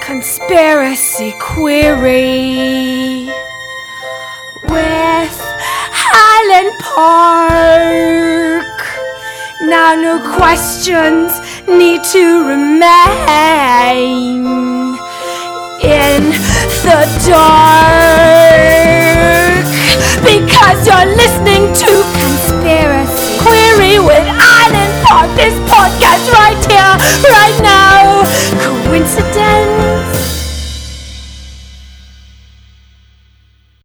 Conspiracy Query with Highland Park. Now no questions need to remain in the dark, because you're listening to Conspiracy Query with Highland Park. This podcast right here, right now.